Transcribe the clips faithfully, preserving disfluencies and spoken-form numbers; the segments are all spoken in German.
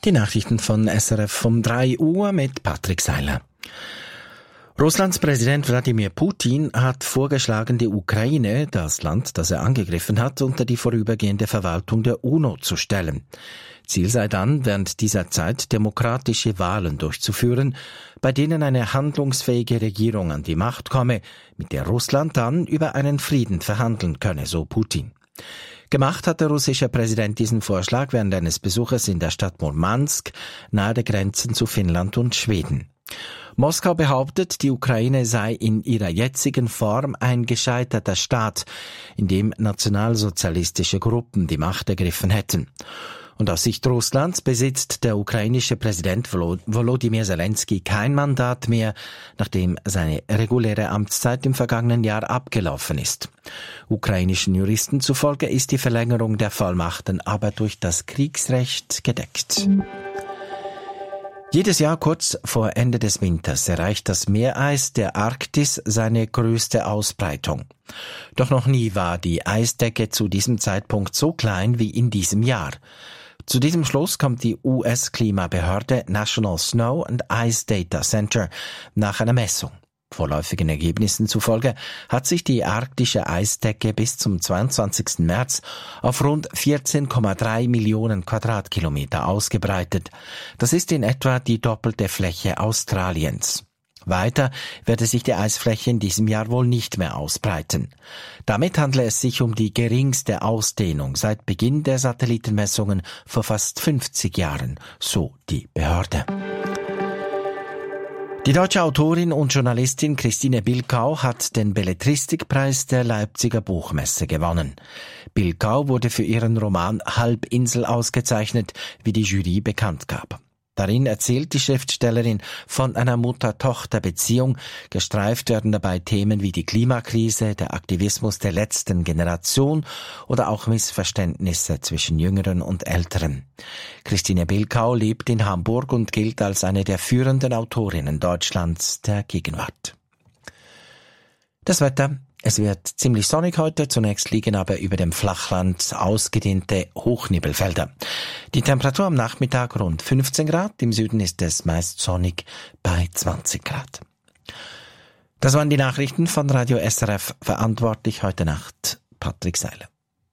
Die Nachrichten von S R F um drei Uhr mit Patrick Seiler. Russlands Präsident Wladimir Putin hat vorgeschlagen, die Ukraine, das Land, das er angegriffen hat, unter die vorübergehende Verwaltung der UNO zu stellen. Ziel sei dann, während dieser Zeit demokratische Wahlen durchzuführen, bei denen eine handlungsfähige Regierung an die Macht komme, mit der Russland dann über einen Frieden verhandeln könne, so Putin. Gemacht hat der russische Präsident diesen Vorschlag während eines Besuches in der Stadt Murmansk, nahe der Grenzen zu Finnland und Schweden. Moskau behauptet, die Ukraine sei in ihrer jetzigen Form ein gescheiterter Staat, in dem nationalsozialistische Gruppen die Macht ergriffen hätten. Und aus Sicht Russlands besitzt der ukrainische Präsident Volodymyr Zelensky kein Mandat mehr, nachdem seine reguläre Amtszeit im vergangenen Jahr abgelaufen ist. Ukrainischen Juristen zufolge ist die Verlängerung der Vollmachten aber durch das Kriegsrecht gedeckt. Jedes Jahr kurz vor Ende des Winters erreicht das Meereis der Arktis seine größte Ausbreitung. Doch noch nie war die Eisdecke zu diesem Zeitpunkt so klein wie in diesem Jahr. Zu diesem Schluss kommt die U S-Klimabehörde National Snow and Ice Data Center nach einer Messung. Vorläufigen Ergebnissen zufolge hat sich die arktische Eisdecke bis zum zweiundzwanzigsten März auf rund vierzehn Komma drei Millionen Quadratkilometer ausgebreitet. Das ist in etwa die doppelte Fläche Australiens. Weiter werde sich die Eisfläche in diesem Jahr wohl nicht mehr ausbreiten. Damit handle es sich um die geringste Ausdehnung seit Beginn der Satellitenmessungen vor fast fünfzig Jahren, so die Behörde. Die deutsche Autorin und Journalistin Christine Bilkau hat den Belletristikpreis der Leipziger Buchmesse gewonnen. Bilkau wurde für ihren Roman Halbinsel ausgezeichnet, wie die Jury bekannt gab. Darin erzählt die Schriftstellerin von einer Mutter-Tochter-Beziehung. Gestreift werden dabei Themen wie die Klimakrise, der Aktivismus der letzten Generation oder auch Missverständnisse zwischen Jüngeren und Älteren. Christine Bilkau lebt in Hamburg und gilt als eine der führenden Autorinnen Deutschlands der Gegenwart. Das Wetter. Es wird ziemlich sonnig heute, zunächst liegen aber über dem Flachland ausgedehnte Hochnebelfelder. Die Temperatur am Nachmittag rund fünfzehn Grad, im Süden ist es meist sonnig bei zwanzig Grad. Das waren die Nachrichten von Radio S R F, verantwortlich heute Nacht Patrick Seiler.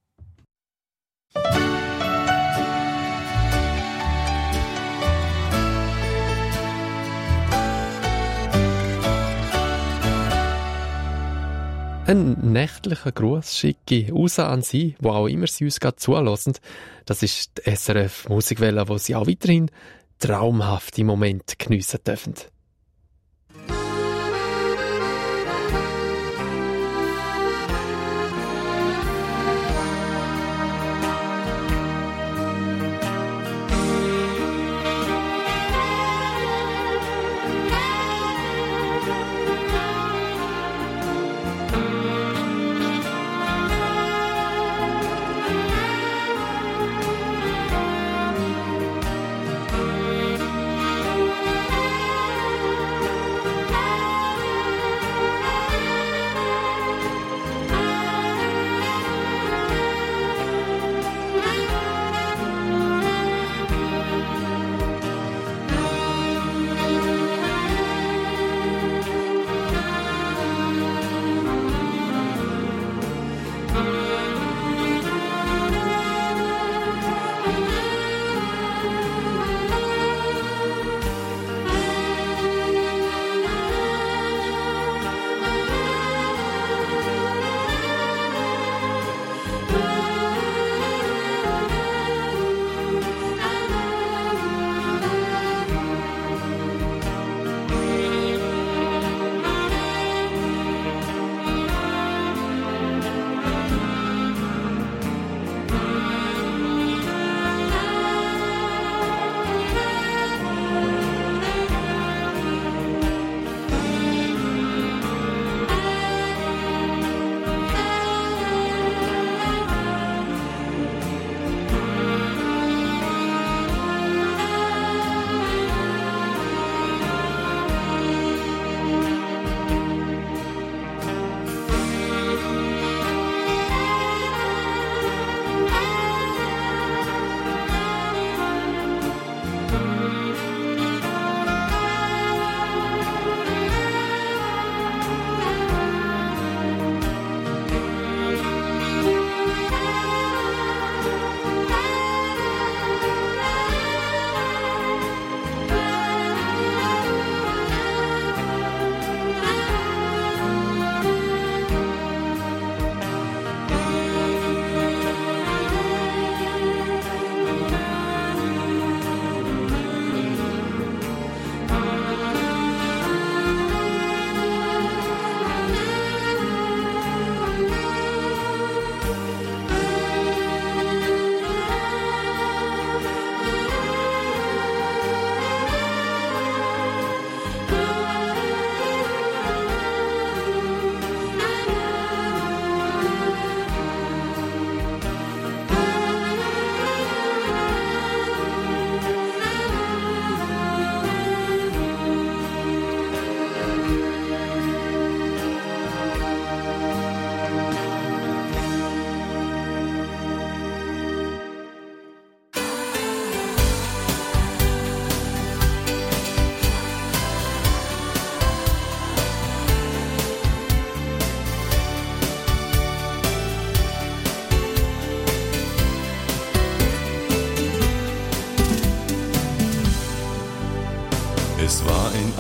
Ein nächtlicher Gruß schicke ich raus an Sie, wo auch immer Sie uns gerade zuhören. Das ist die S R F Musikwelle, wo Sie auch weiterhin traumhafte Momente geniessen dürfen.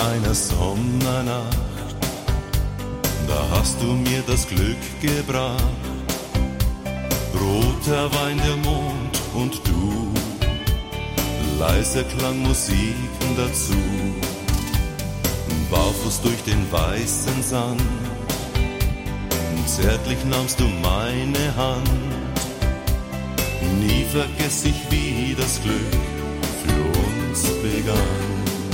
einer Sommernacht, da hast du mir das Glück gebracht. Roter Wein, der Mond und du, leiser Klang Musiken dazu. Barfuß durch den weißen Sand, zärtlich nahmst du meine Hand. Nie vergess ich, wie das Glück für uns begann.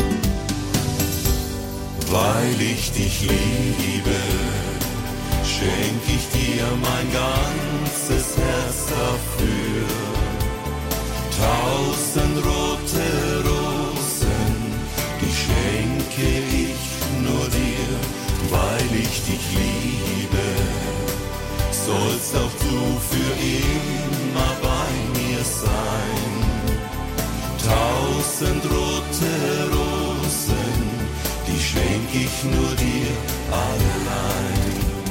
Weil ich dich liebe, schenk ich dir mein ganzes Herz dafür. Tausend rote Rosen, die schenke ich nur dir. Weil ich dich liebe, sollst auch du für immer bei mir sein. Tausend rote Rosen, die schenk ich nur dir allein.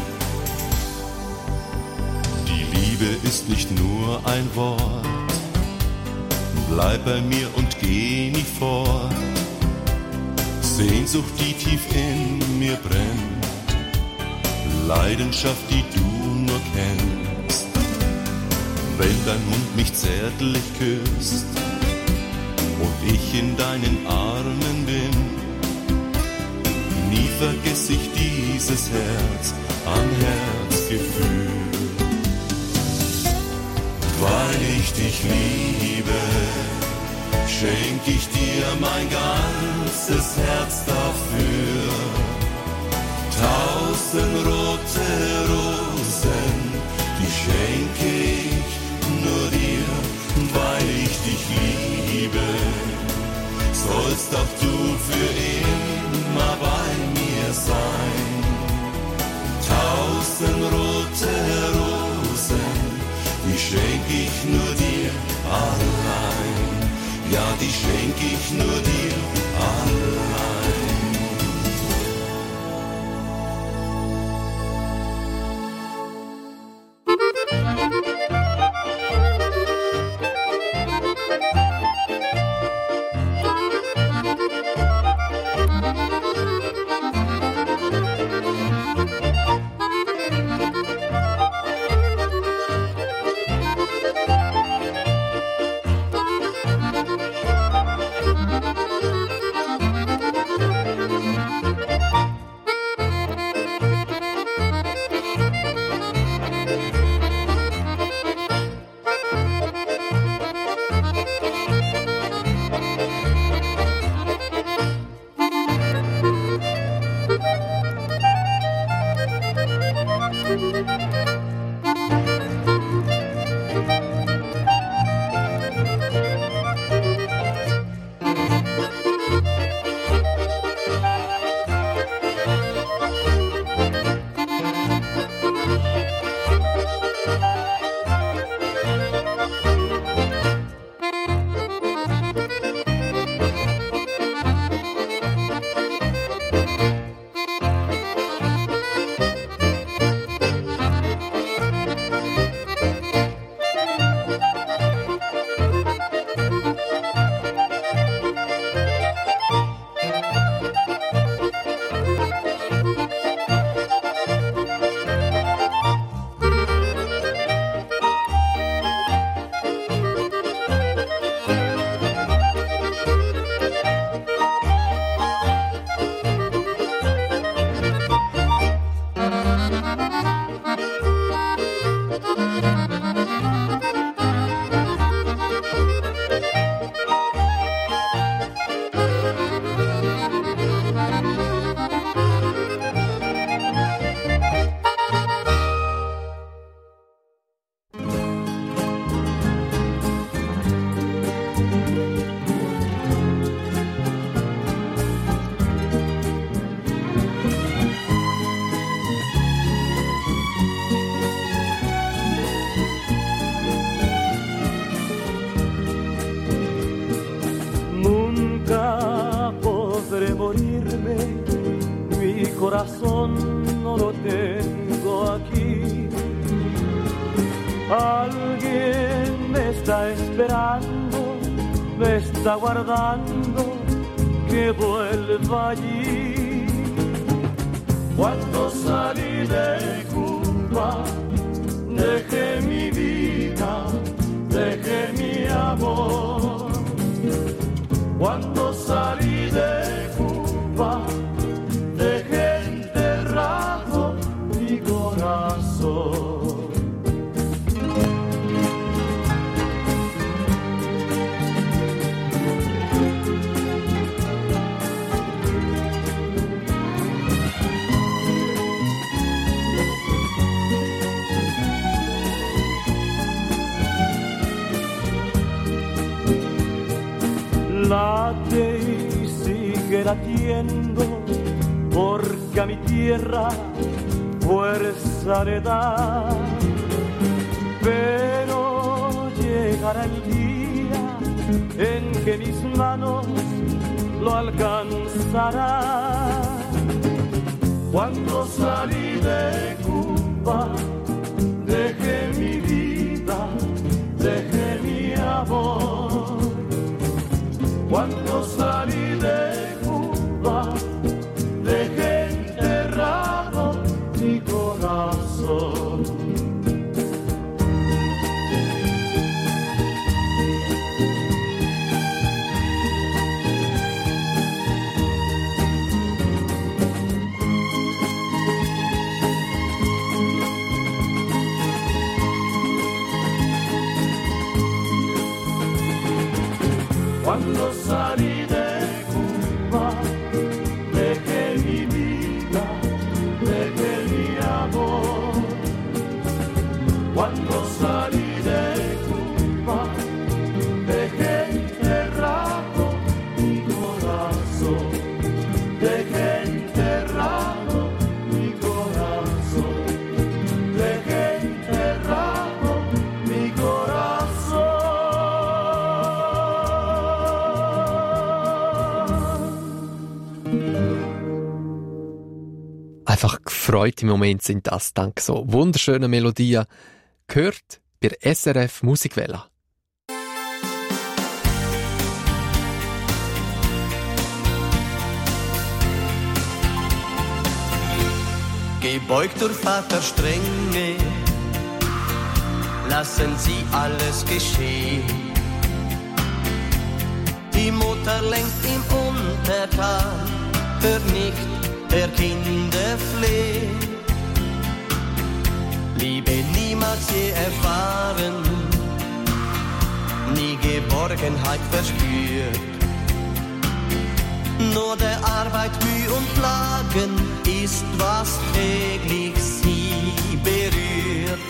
Die Liebe ist nicht nur ein Wort, bleib bei mir und geh nie fort. Sehnsucht, die tief in mir brennt, Leidenschaft, die du nur kennst. Wenn dein Mund mich zärtlich küsst und ich in deinen Armen bin, nie vergess ich dieses Herz an Herzgefühl. Weil ich dich liebe, schenk ich dir mein ganzes Herz dafür. Tausend rote Rosen, die schenke ich nur dir. Weil ich dich liebe, sollst auch du für immer bei mir sein. Tausend rote Rosen, die schenk ich nur dir allein. Ja, die schenk ich nur dir allein. corazón no lo tengo aquí. Alguien me está esperando, me está guardando, que vuelva allí. Cuando salí de Cuba, dejé mi vida, dejé mi amor. Cuando salí de Cuba, dejé enterrado mi corazón. Late y sigue latiendo, porque a mi tierra fuerza le da. Pero llegará el día en que mis manos lo alcanzarán. Cuando salí de Cuba, dejé mi vida, dejé mi amor. Cuando salí de Cuba, dejé enterrado mi corazón. Cuando salí de Cuba, dejé mi vida, dejé mi amor. Cuando salí de Cuba, dejé enterrado mi corazón. Dejé enterrado mi corazón. Dejé enterrado mi corazón. Einfach gefreute Momente sind das dank so wunderschönen Melodien. Gehört bei S R F Musikwelle. Gebeugt durch Vater Strenge, lassen Sie alles geschehen. Die Mutter längst im Untertan, hört nicht der Kinder fleht. Liebe niemals je erfahren, nie Geborgenheit verspürt. Nur der Arbeit Mühe und Plagen ist, was täglich sie berührt.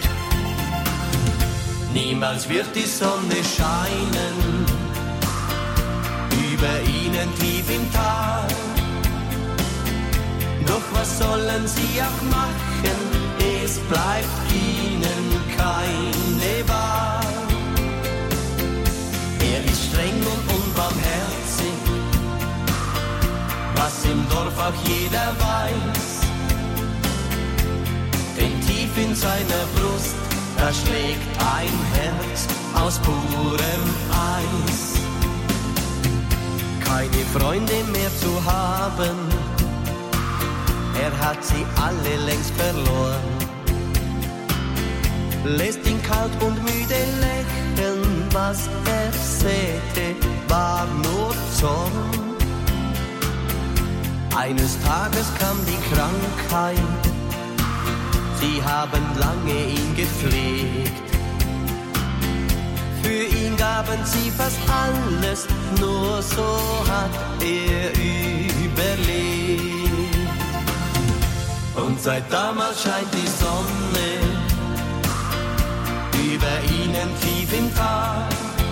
Niemals wird die Sonne scheinen über ihnen tief im Tal. Doch was sollen sie auch machen, es bleibt ihnen keine Wahl. Er ist streng und unbarmherzig, was im Dorf auch jeder weiß. Denn tief in seiner Brust, da schlägt ein Herz aus purem Eis. Keine Freunde mehr zu haben, er hat sie alle längst verloren. Lässt ihn kalt und müde lächeln, was er säte, war nur Zorn. Eines Tages kam die Krankheit, sie haben lange ihn gepflegt. Für ihn gaben sie fast alles, nur so hat er überlebt. Und seit damals scheint die Sonne über ihnen tief im Tal.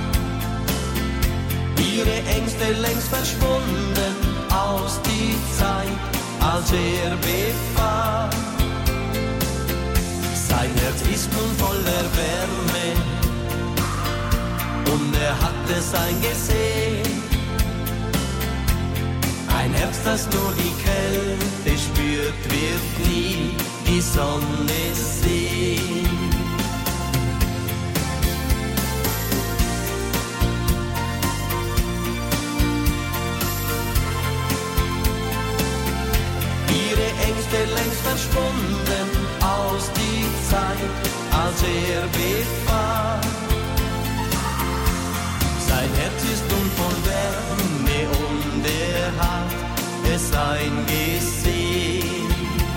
Ihre Ängste längst verschwunden aus die Zeit, als er befahl. Sein Herz ist nun voller Wärme und er hat es eingesehen. Ein Herz, das nur die Kälte spürt, wird nie die Sonne sehen. als er befahl. Sein Herz ist dumm von Wärme und er hat es eingesehen.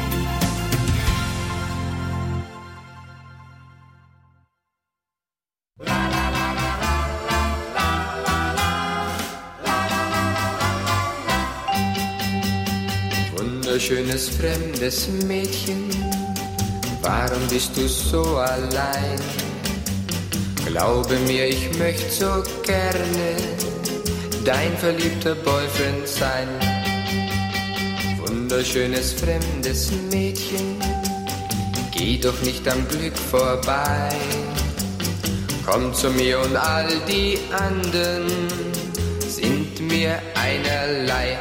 Wunderschönes fremdes Mädchen, warum bist du so allein? Glaube mir, ich möchte so gerne dein verliebter Boyfriend sein. Wunderschönes fremdes Mädchen, geh doch nicht am Glück vorbei. Komm zu mir und all die anderen sind mir einerlei.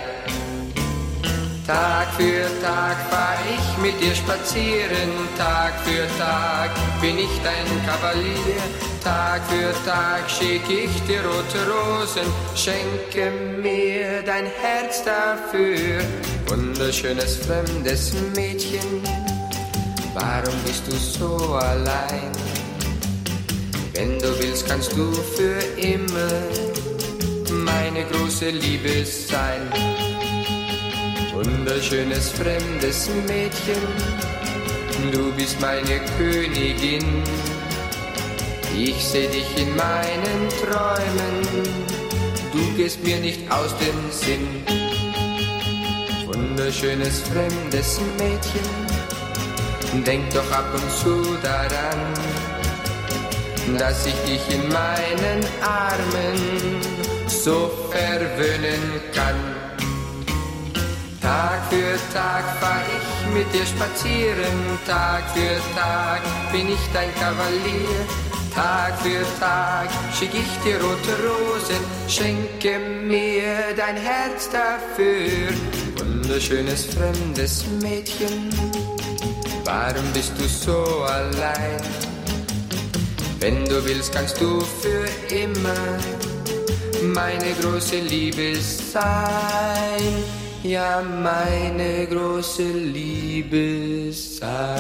Tag für Tag fahr ich mit dir spazieren, Tag für Tag bin ich dein Kavalier. Tag für Tag schick ich dir rote Rosen, schenke mir dein Herz dafür. Wunderschönes fremdes Mädchen, warum bist du so allein? Wenn du willst, kannst du für immer meine große Liebe sein. Wunderschönes fremdes Mädchen, du bist meine Königin. Ich seh dich in meinen Träumen, du gehst mir nicht aus dem Sinn. Wunderschönes fremdes Mädchen, denk doch ab und zu daran, dass ich dich in meinen Armen so verwöhnen kann. Tag für Tag fahr ich mit dir spazieren, Tag für Tag bin ich dein Kavalier. Tag für Tag schick ich dir rote Rosen, schenke mir dein Herz dafür. Wunderschönes fremdes Mädchen, warum bist du so allein? Wenn du willst, kannst du für immer meine große Liebe sein. Ja, meine große Liebe sein.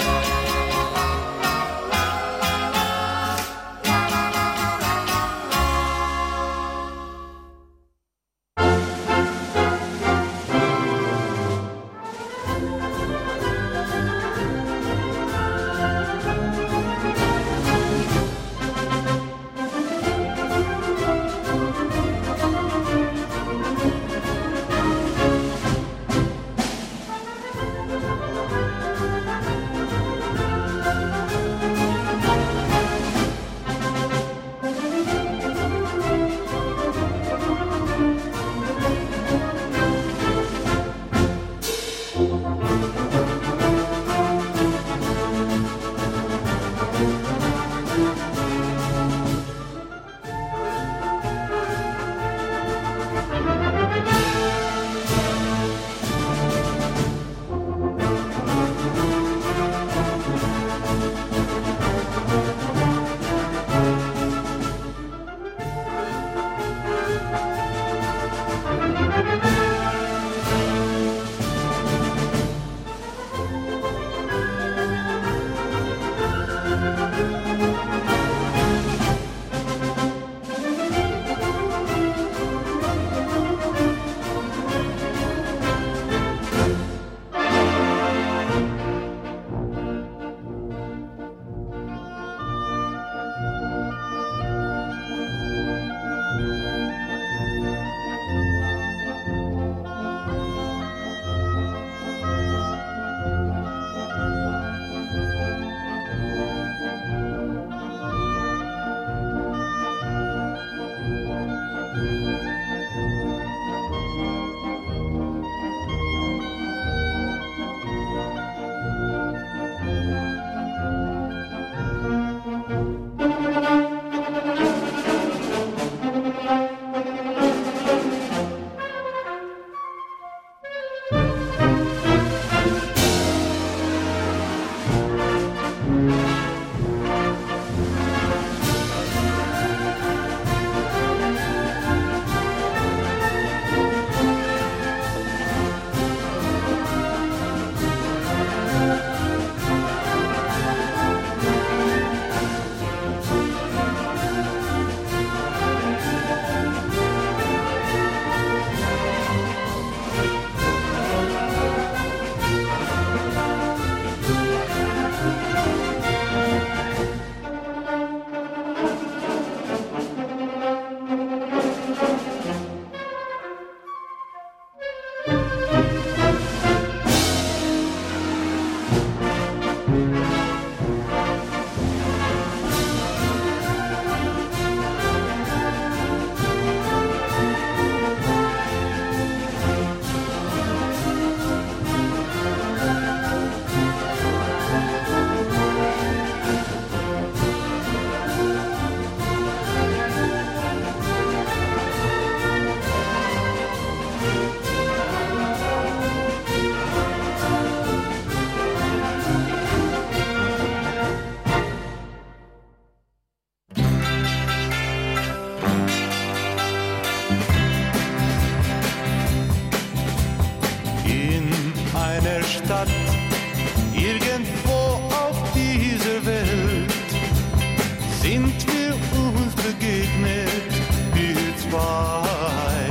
Stadt, irgendwo auf dieser Welt, sind wir uns begegnet, wir zwei.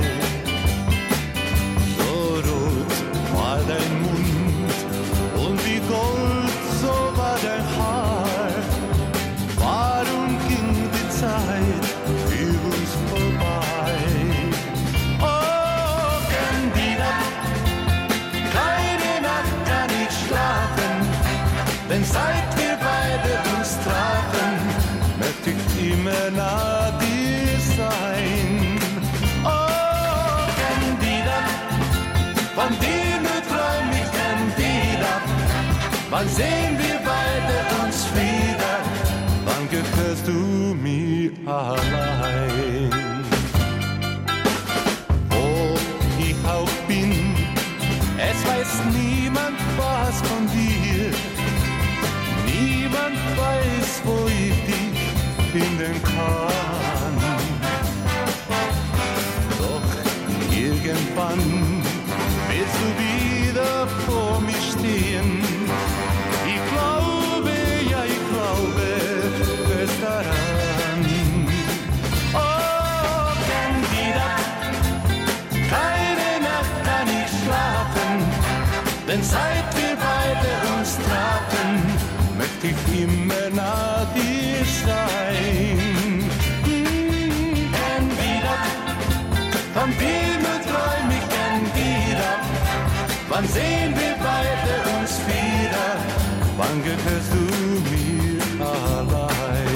So rot war dein Mund und wie Gold, so war dein Haar. Warum ging die Zeit für uns vorbei? Oh, Candida, keine Nacht kann ich schlafen, denn seit wir beide uns trafen, möchte ich immer nah dir sein. Oh, Candida, von dir nur träum ich, Candida. Wann sehen wir beide uns wieder? Wann gehörst du mir allein? Wo ich auch bin, es weiß niemand was von dir. Niemand weiß, wo ich dich finden kann. Doch irgendwann willst du wieder vor mir stehen. Ich glaube, ja, ich glaube fest daran. Oh, Candida, keine Nacht kann ich schlafen, denn seit wir beide uns trafen, möchte ich immer nah dir sein. Hm, Candida, von dir nur träum ich, Candida. Wann sehen wir beide uns wieder? Wann gehörst du mir allein?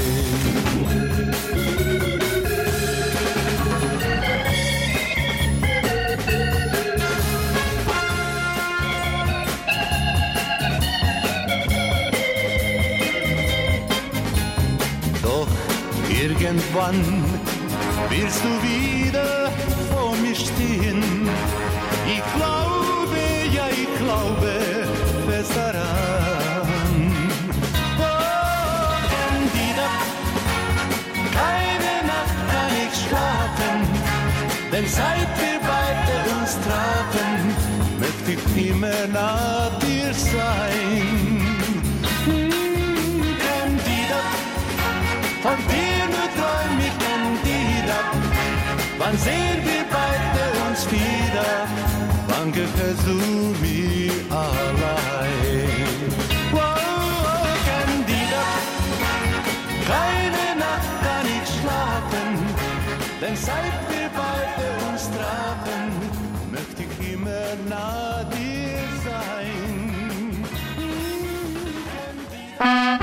Doch irgendwann willst du wieder vor mir stehen. Ich glaube, ja, ich glaube fest daran. Oh, Candida, keine Nacht kann ich schlafen, denn seit wir beide uns trafen, möchte ich immer nah dir sein. Hm, Candida, von dir nur träum ich, Candida. Wann sehen wir beide uns wieder? Wann gehörst du mir allein? Wow, Candida, keine Nacht kann ich schlafen, denn seit wir beide uns trafen, möchte ich immer nah dir sein. Hm,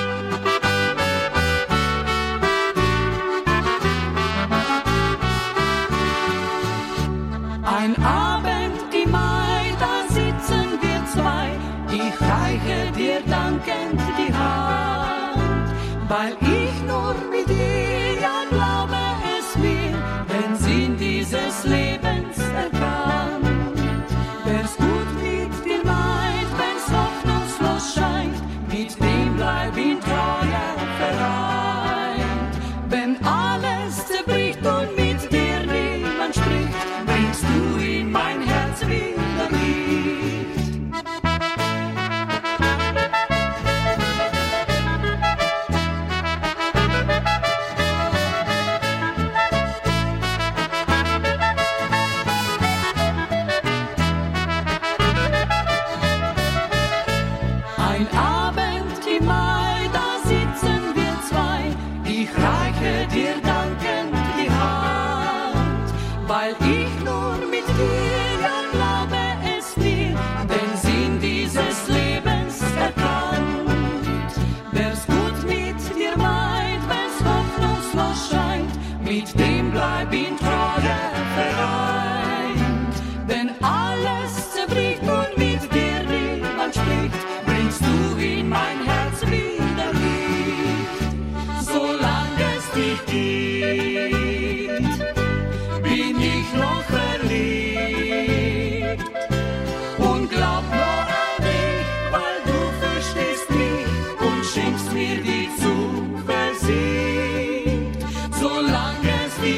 Ein Abend im Mai, da sitzen wir zwei. Ich reiche dir dankend die Hand, weil ich nur mit dir, ja, glaube es mir, den Sinn dieses Lebens erkannt. Wer's gut mit dir meint, wenn's hoffnungslos scheint, mit dem bleib in Treue vereint. Wenn alles zerbricht und mit dir niemand spricht, bringst du in mein Herz wieder Licht. Ein Abend im Mai, da sitzen wir zwei. Ich reiche dir dankend die Hand, weil ich nur mit dir, ja, glaube es mir, den Sinn dieses Lebens erkannt. Wer's gut mit dir meint, wenn's hoffnungslos scheint, mit dem bleib in Treue vereint. Wenn alles zerbricht und mit dir niemand spricht, bringst du in mein Herz wieder Licht. Solange es dich gibt, bin ich noch verliebt und glaub nur an dich, weil du verstehst mich und schenkst mir die Zuversicht. Solange es dich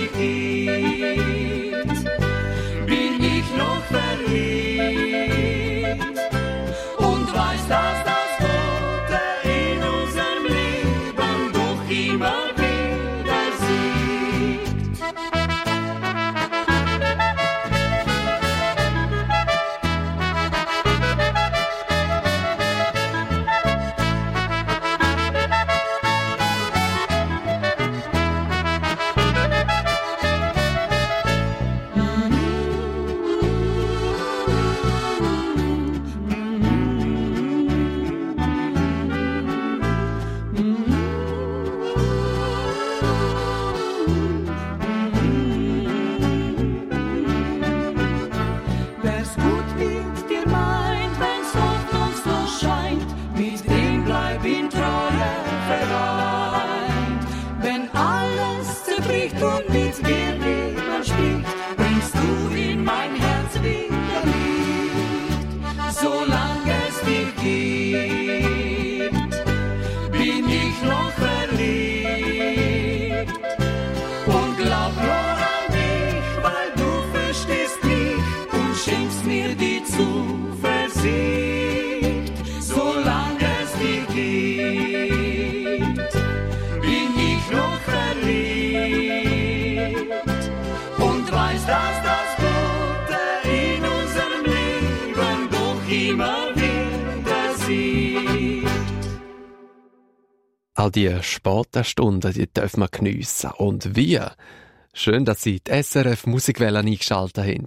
All die späten Stunden, die dürfen wir geniessen. Und wie? Schön, dass Sie die S R F Musikwelle eingeschaltet haben.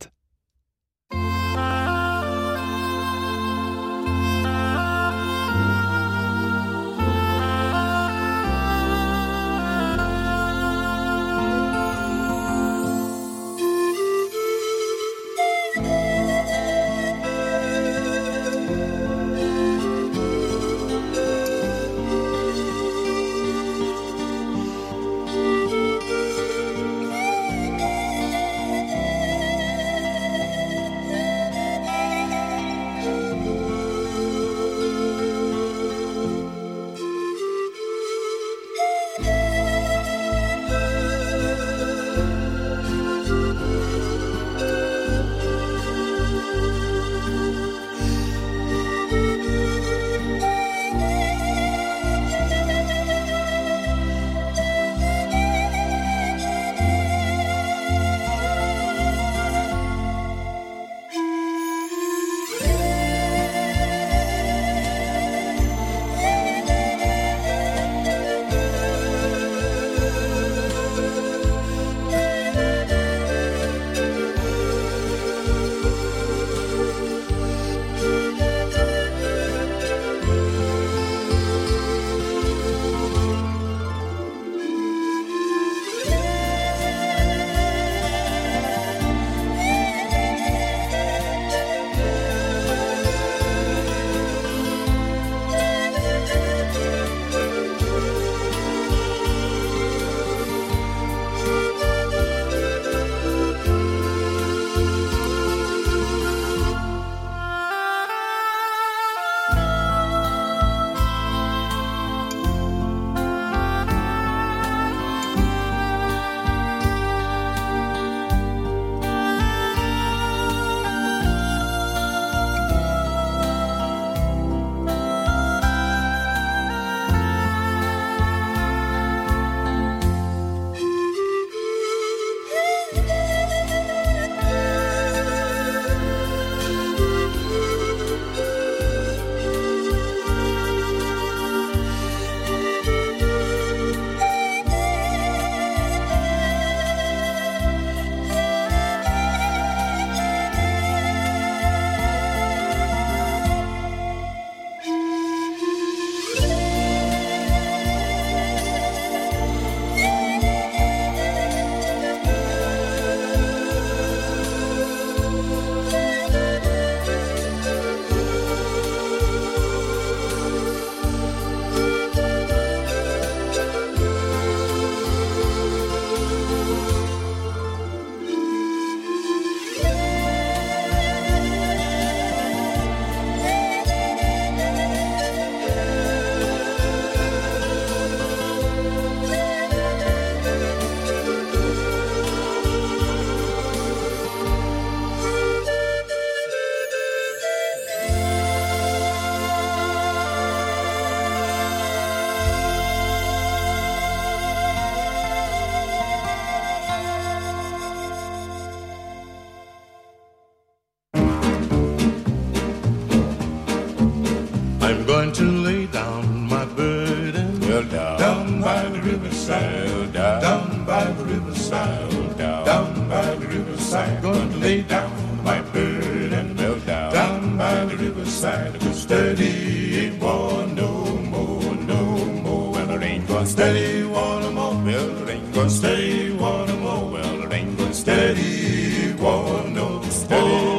going to lay down my burden well, down, down by the riverside, well, down, down by the riverside, well, down, down by the riverside. Going to lay down my burden well, down, down by the riverside. Cause steady ain't want no more, no more. Well, it ain't gonna steady want no more. Well, it ain't gonna steady want no more. Well, it ain't gonna steady want no more. Steady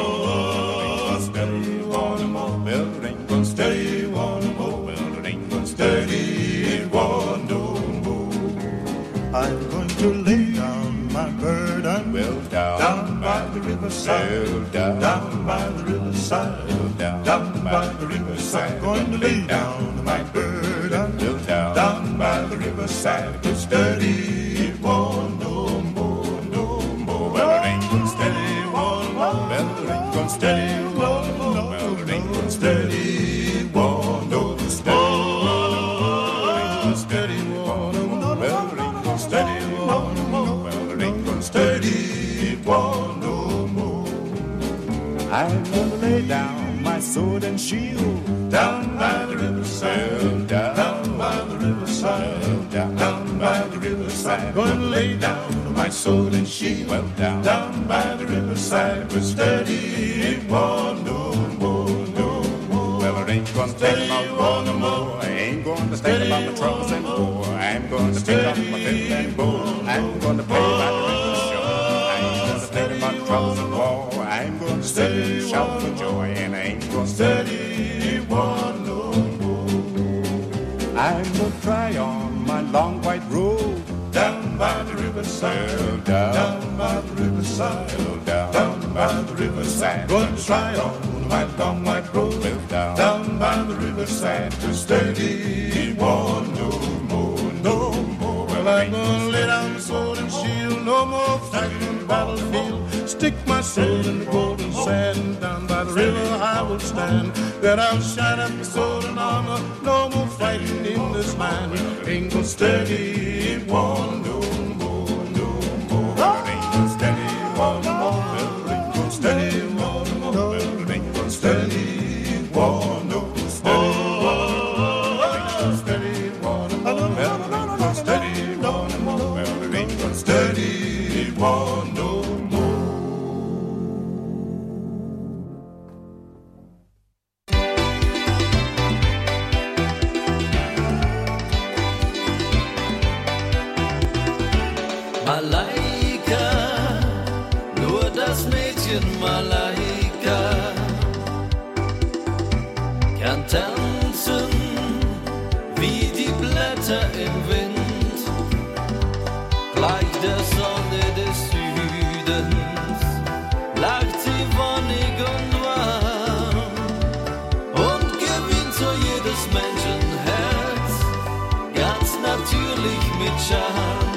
Steady one more, well, it ain't gonna steady one no more. I'm going to lay down my burden, well, down, down by the riverside, well, down, down by the riverside, well, down, down by the riverside. I'm going to lay down my burden, well, down, down by the riverside, to steady one no more, no more. Well, it ain't gonna steady one more, well, it ain't gonna steady one more, well, it ain't gonna steady. I'm gonna lay down my sword and shield down by the riverside, down down by the riverside, down, down by the riverside. Going to lay down my sword and shield, well, down, down by the riverside. But steady one no more, no more. Well, I ain't gonna take about one no more. I ain't gonna think about my troubles anymore. I'm gonna pick up my fiddle and bow. I'm gonna play by the river shore. I ain't gonna think about troubles and war. I'm gonna sing and shout for joy, and I ain't gonna steady one no more. I'm gonna try on my long white robe down by the riverside, well, down, down by the riverside, well, down, down by the riverside. Gonna try on my long white robe well, down, down by the riverside to steady one no more, no more. Well, I'm gonna lay down the sword and shield, no more fighting on the battlefield. Stick my sword in the golden sand, down by the river I will stand. Then I'll shine up my sword and armor, no more fighting in this land. Ain't gonna steady one no more, no more. Ain't gonna steady one more, ain't gonna steady one more, ain't gonna steady one no more, ain't gonna steady one more, ain't gonna steady one more, ain't gonna steady one no more. Malaika, nur das Mädchen Malaika kann tanzen wie die Blätter im Wind, gleich der Sonne des Südens lacht sie wonnig und warm und gewinnt so jedes Menschenherz ganz natürlich mit Charme.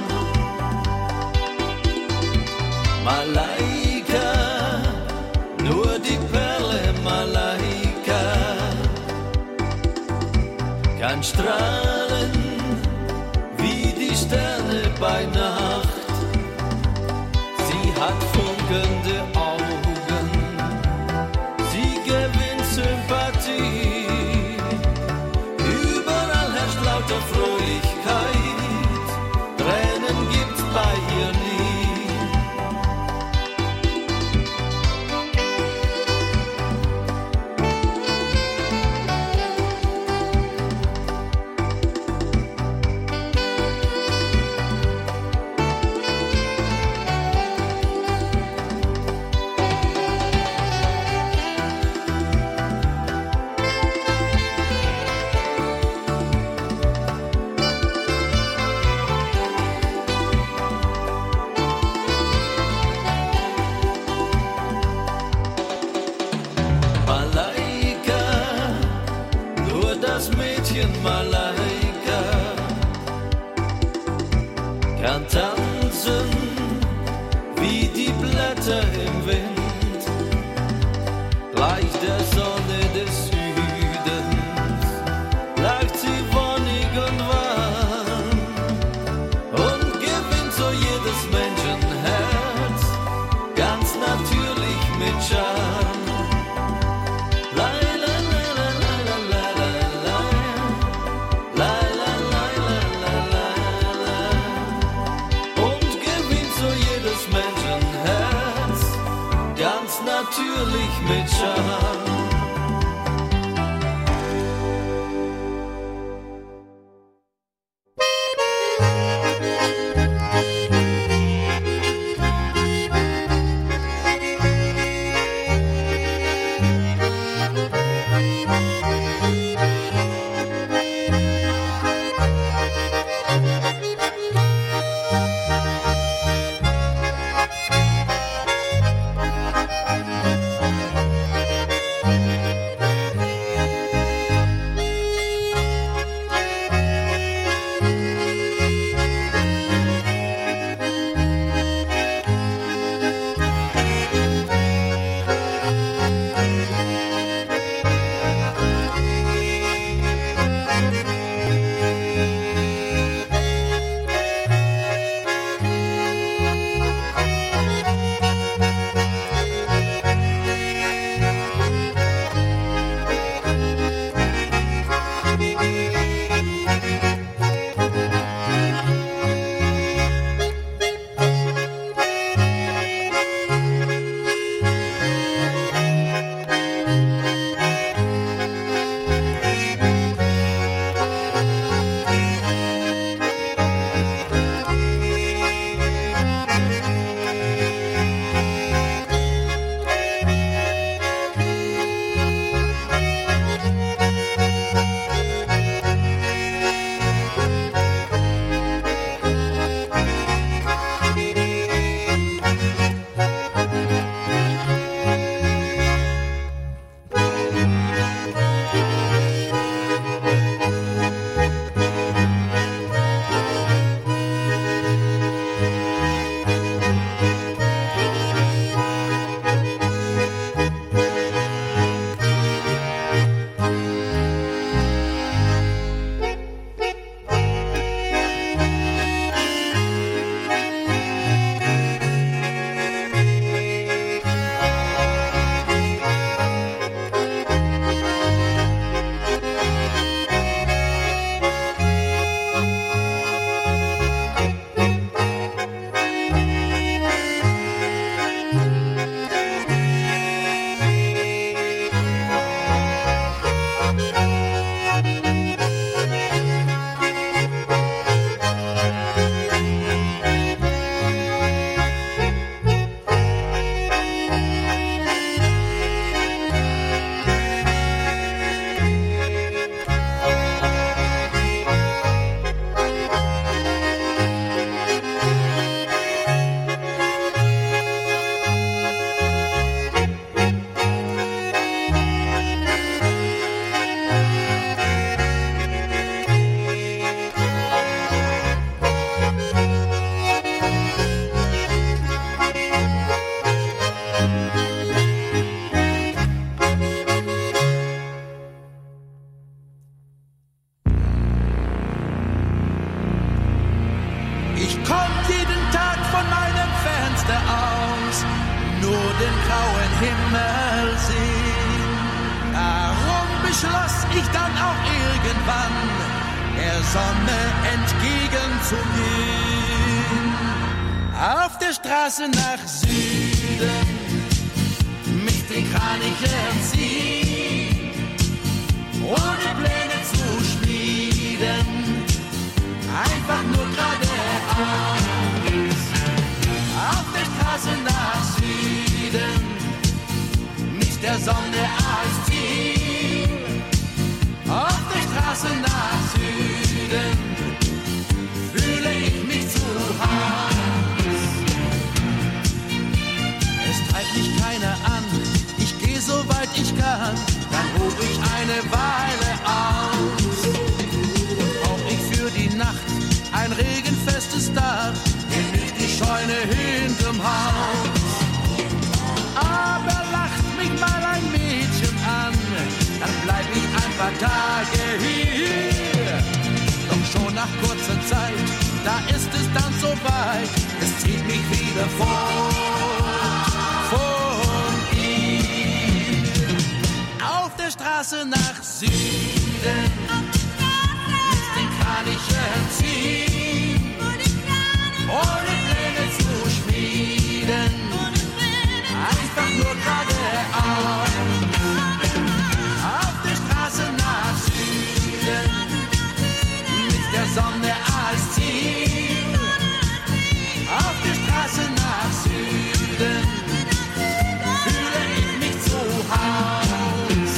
Malaika, nur die Perle Malaika kann strahlen wie die Sterne bei Nacht. Sie hat funkelnde Augen, sie gewinnt Sympathie. Überall herrscht lauter Fröhlichkeit, Tränen gibt's bei ihr nie. Malaika kann tanzen wie die Blätter im Wind, gleich der Sonne des Südens lacht sie wonnig und warm und gewinnt so jedes Menschenherz ganz natürlich mit Charme. Natürlich mit Charme. nur den grauen Himmel sehen. Darum beschloss ich dann auch irgendwann, der Sonne entgegenzugehen. Auf der Straße nach Süden, mit den Kranichen ziehen, ohne Pläne zu schmieden, einfach nur geradeaus. Auf der Straße nach Süden, mit der Sonne als Ziel. Auf der Straße nach Süden, fühle ich mich zu Haus. Es treibt mich keiner an, ich geh so weit ich kann, dann ruh ich eine Weile aus. Und brauch ich für die Nacht ein regenfestes Dach, genügt die Scheune hinterm Haus. Aber lacht mich mal ein Mädchen an, dann bleib ich ein paar Tage hier. Doch schon nach kurzer Zeit, da ist es dann so weit, es zieht mich wieder fort von ihr. Auf der Straße nach Süden, mit den Kranichen ziehen, ohne Pläne zu schmieden, einfach nur geradeaus. Auf der Straße nach Süden, mit der Sonne als Ziel. Auf der Straße nach Süden, fühle ich mich zu Haus.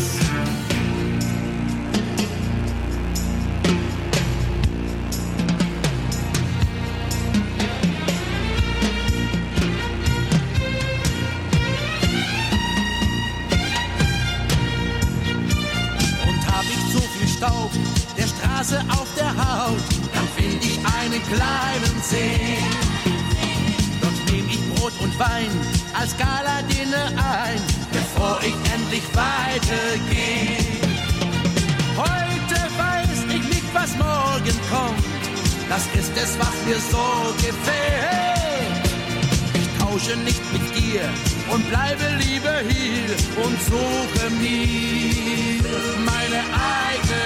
Staub der Straße auf der Haut, dann find ich einen kleinen See. Dort nehm ich Brot und Wein als Galadinne ein, bevor ich endlich weitergeh. Heute weiß ich nicht, was morgen kommt, das ist es, was mir so gefällt. Ich tausche nicht mit dir und bleibe lieber hier und suche mir meine eigene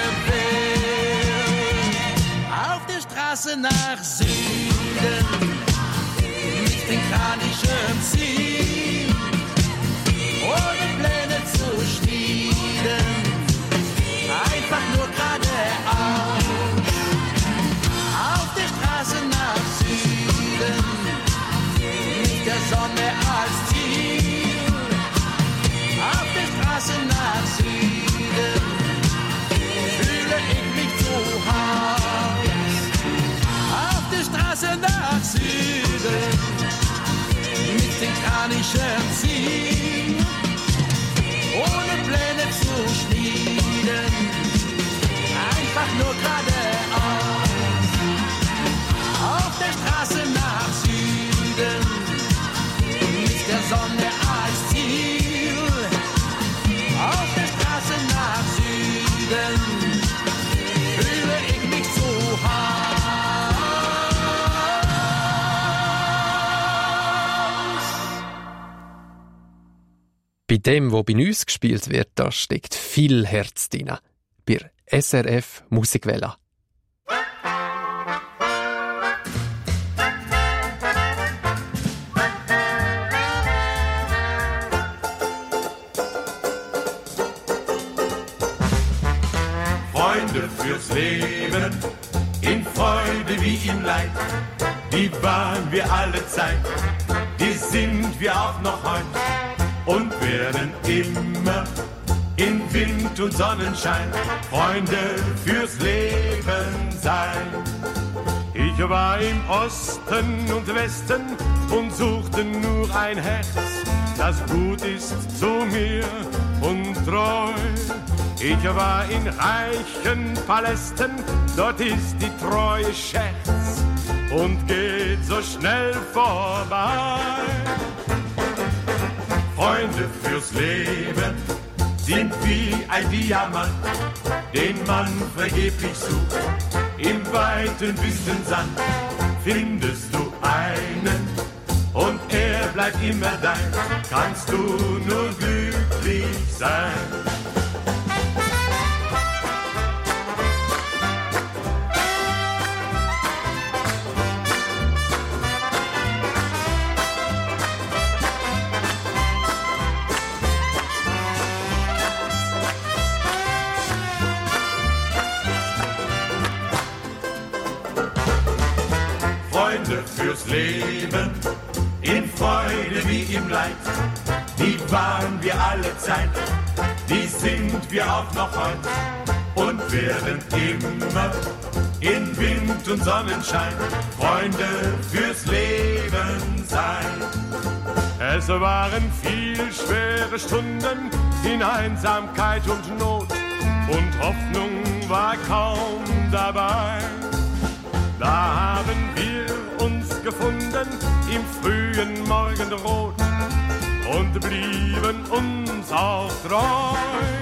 Welt. Auf der Straße nach Süden, mit den Kranichen ziehen, ohne Pläne zu schmieden, einfach nur geradeaus. Auf der Straße nach Süden, mit der Sonne als Ziel. Auf der Straße nach Süden, fühle ich mich zu Haus. Auf der Straße nach Süden, mit den Kranichen ziehen, ohne Pläne zu schmieden, einfach nur geradeaus. Auf der Straße nach Süden, mit der Sonne als Ziel. Auf der Straße nach Süden, fühle ich mich zu Haus. Bei dem, was bei uns gespielt wird, da steckt viel Herz drin. Bei S R F Musikwelle. Freunde fürs Leben, in Freude wie in Leid, die waren wir alle Zeit, die sind wir auch noch heute und werden immer in Wind und Sonnenschein Freunde fürs Leben sein. Ich war im Osten und Westen und suchte nur ein Herz, das gut ist zu mir und treu. Ich war in reichen Palästen, dort ist die Treue Scherz und geht so schnell vorbei. Freunde fürs Leben sind wie ein Diamant, den man vergeblich sucht. Im weiten Wüstensand findest du einen und er bleibt immer dein, kannst du nur glücklich sein. Freunde fürs Leben, in Freude wie im Leid, die waren wir alle Zeit, die sind wir auch noch heute und werden immer in Wind und Sonnenschein Freunde fürs Leben sein. Es waren viel schwere Stunden in Einsamkeit und Not und Hoffnung war kaum dabei. Da haben wir uns gefunden im frühen Morgenrot und blieben uns auch treu.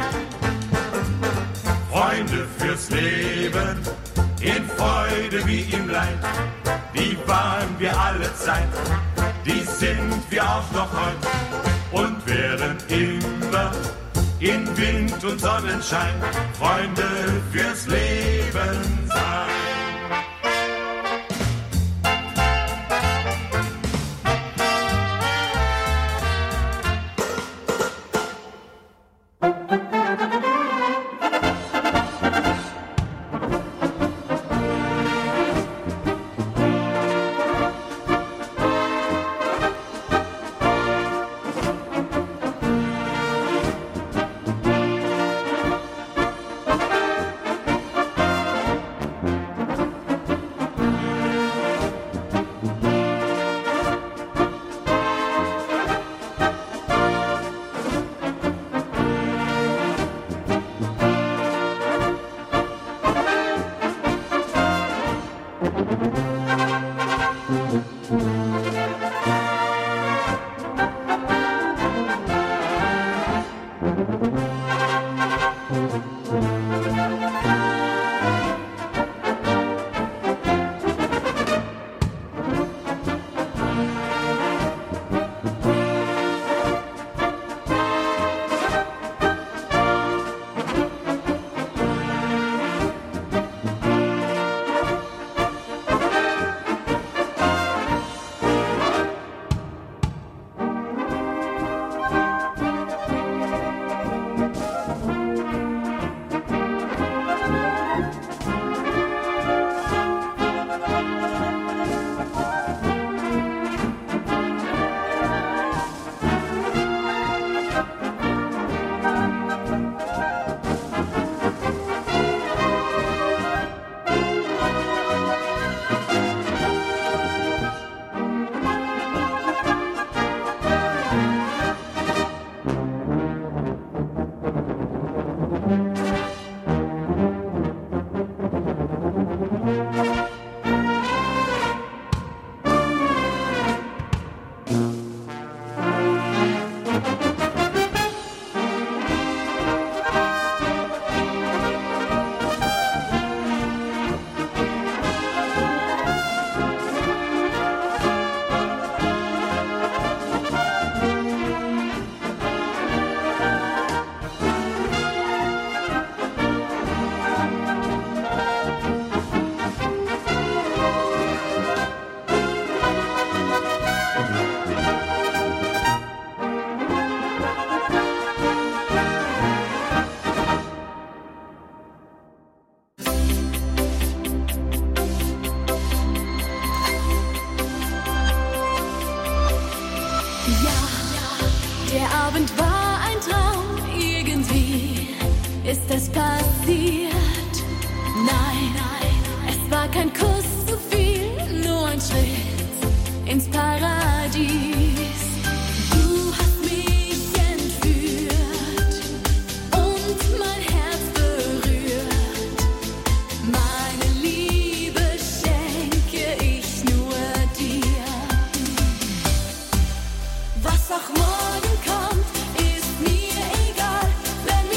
Freunde fürs Leben, in Freude wie im Leid, die waren wir alle Zeit, die sind wir auch noch heute und werden immer in Wind und Sonnenschein Freunde fürs Leben sein.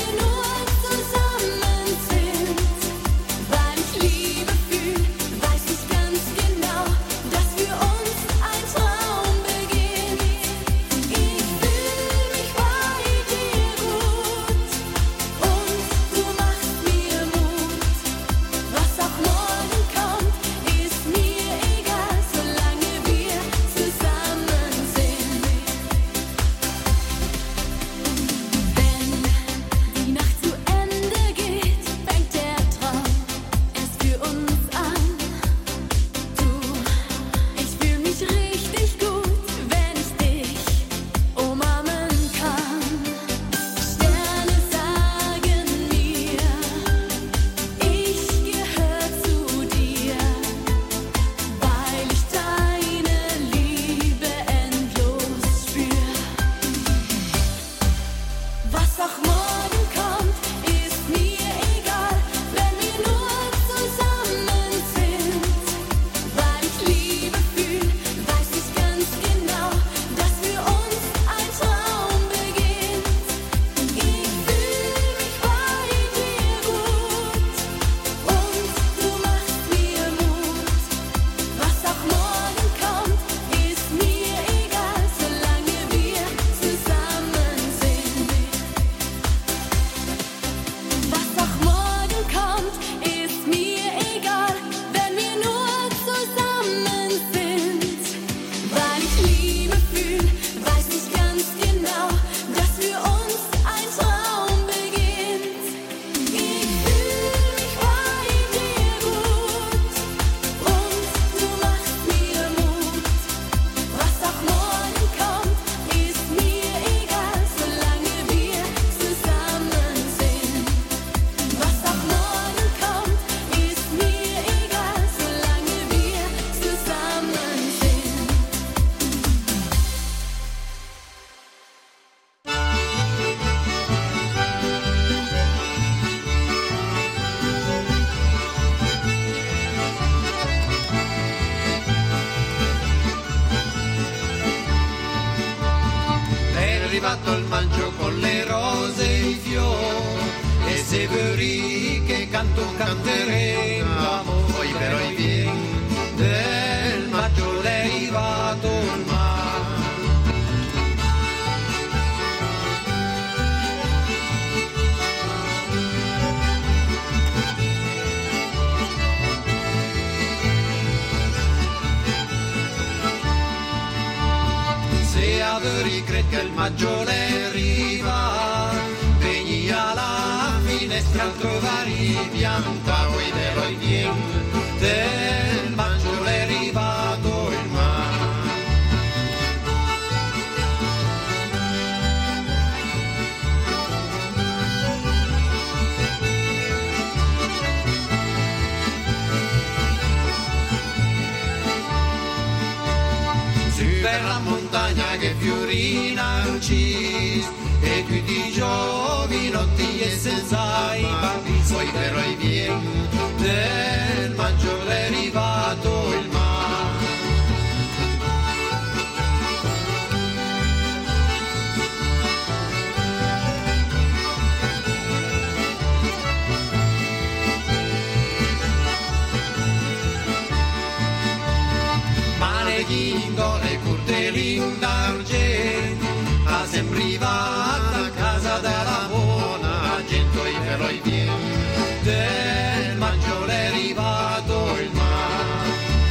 Weißt du arrivato il maggio con le rose e i fiori, e se veri che canto canteremo, poi però i vieni del maggio è arrivato il mare. Se avevi credo che il maggio le arriva, veni alla finestra a trovare pianta, poi ve lo vieni del maggio è arrivato il mare. Su per la montagna che fiori narcisi, e tutti i giovinotti e senza i bambini, poi però i vieni del maggio è arrivato il mare. Maneghino le curtelin d'argento, ha sempre arrivata a casa della buona gente, e però i vieni del maggio è arrivato il mare.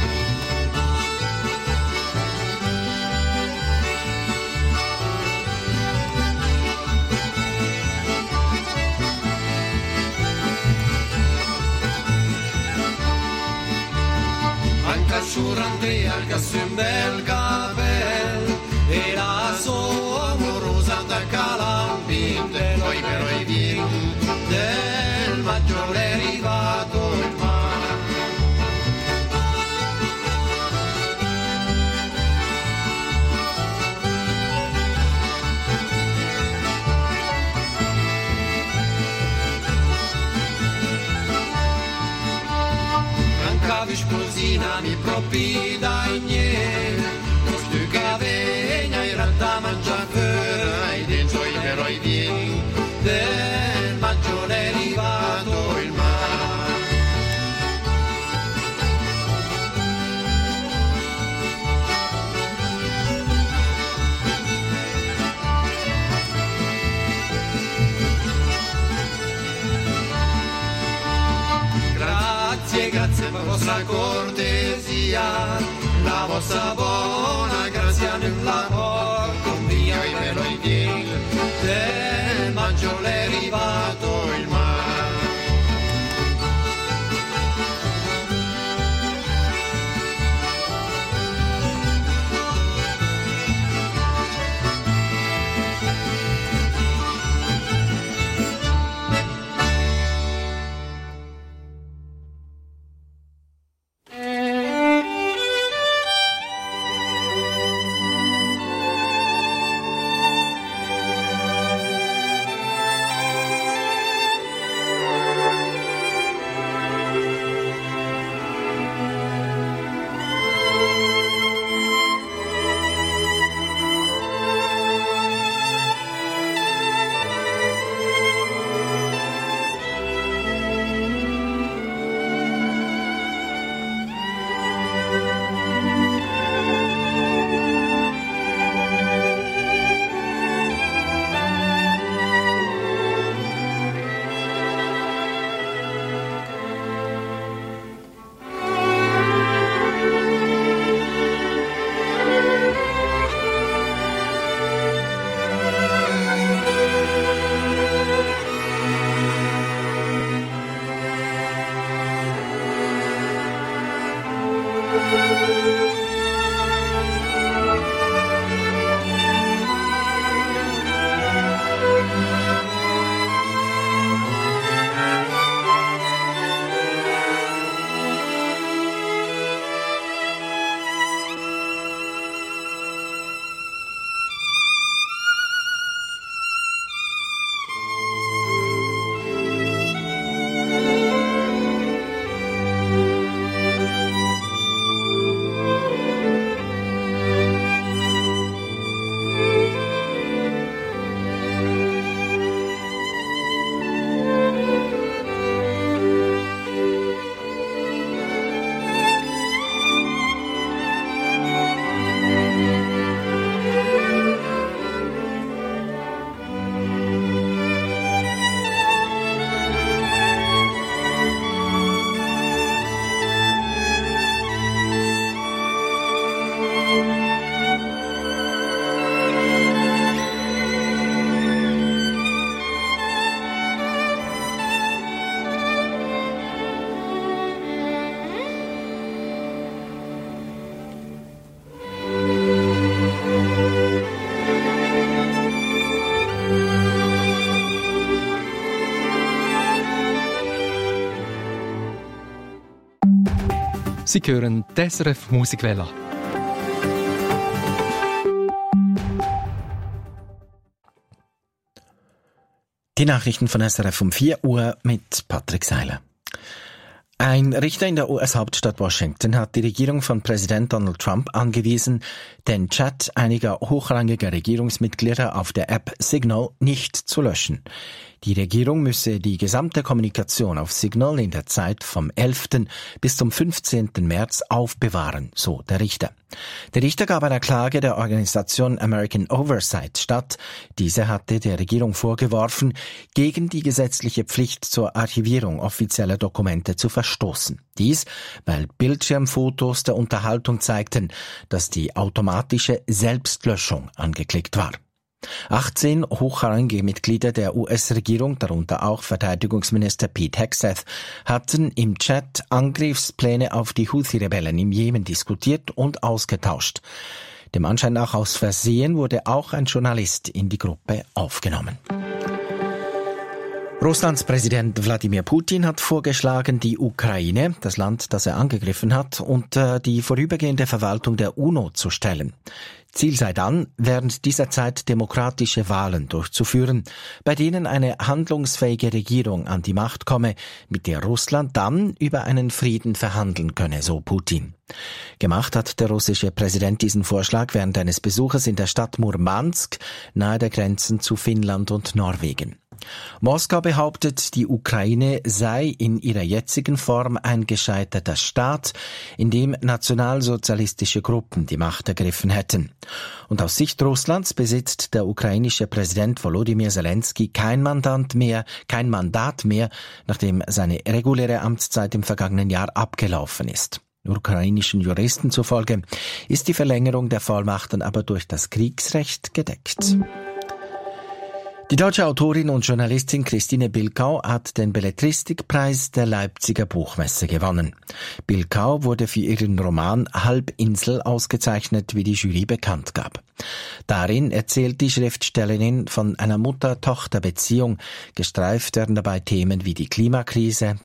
Anche su Andrea che si un bel capello, e la sua amorosa da calambinte, poi però i vieni del maggio è arrivato il mare. Anche sposina mi propi dai niente, questo cavegna in realtà mangia fuori, dentro i però i vieni del maggio è arrivato il mare. Grazie, grazie per la vostra cortesia, la vostra buona grazia nella porta, un via e me lo vieni del maggio è arrivato il mare. Sie hören die S R F Musikwelle. Die Nachrichten von S R F um vier Uhr mit Patrick Seiler. Ein Richter in der U S-Hauptstadt Washington hat die Regierung von Präsident Donald Trump angewiesen, den Chat einiger hochrangiger Regierungsmitglieder auf der App Signal nicht zu löschen. Die Regierung müsse die gesamte Kommunikation auf Signal in der Zeit vom elften bis zum fünfzehnten März aufbewahren, so der Richter. Der Richter gab einer Klage der Organisation American Oversight statt. Diese hatte der Regierung vorgeworfen, gegen die gesetzliche Pflicht zur Archivierung offizieller Dokumente zu verstoßen. Dies, weil Bildschirmfotos der Unterhaltung zeigten, dass die automatische Selbstlöschung angeklickt war. achtzehn hochrangige Mitglieder der U S-Regierung, darunter auch Verteidigungsminister Pete Hegseth, hatten im Chat Angriffspläne auf die Houthi-Rebellen im Jemen diskutiert und ausgetauscht. Dem Anschein nach aus Versehen wurde auch ein Journalist in die Gruppe aufgenommen. Russlands Präsident Wladimir Putin hat vorgeschlagen, die Ukraine, das Land, das er angegriffen hat, unter die vorübergehende Verwaltung der UNO zu stellen. Ziel sei dann, während dieser Zeit demokratische Wahlen durchzuführen, bei denen eine handlungsfähige Regierung an die Macht komme, mit der Russland dann über einen Frieden verhandeln könne, so Putin. Gemacht hat der russische Präsident diesen Vorschlag während eines Besuches in der Stadt Murmansk, nahe der Grenzen zu Finnland und Norwegen. Moskau behauptet, die Ukraine sei in ihrer jetzigen Form ein gescheiterter Staat, in dem nationalsozialistische Gruppen die Macht ergriffen hätten. Und aus Sicht Russlands besitzt der ukrainische Präsident Volodymyr Zelensky kein Mandat mehr, kein Mandat mehr, nachdem seine reguläre Amtszeit im vergangenen Jahr abgelaufen ist. Ukrainischen Juristen zufolge ist die Verlängerung der Vollmachten aber durch das Kriegsrecht gedeckt. Die deutsche Autorin und Journalistin Christine Bilkau hat den Belletristikpreis der Leipziger Buchmesse gewonnen. Bilkau wurde für ihren Roman Halbinsel ausgezeichnet, wie die Jury bekannt gab. Darin erzählt die Schriftstellerin von einer Mutter-Tochter-Beziehung. Gestreift werden dabei Themen wie die Klimakrise,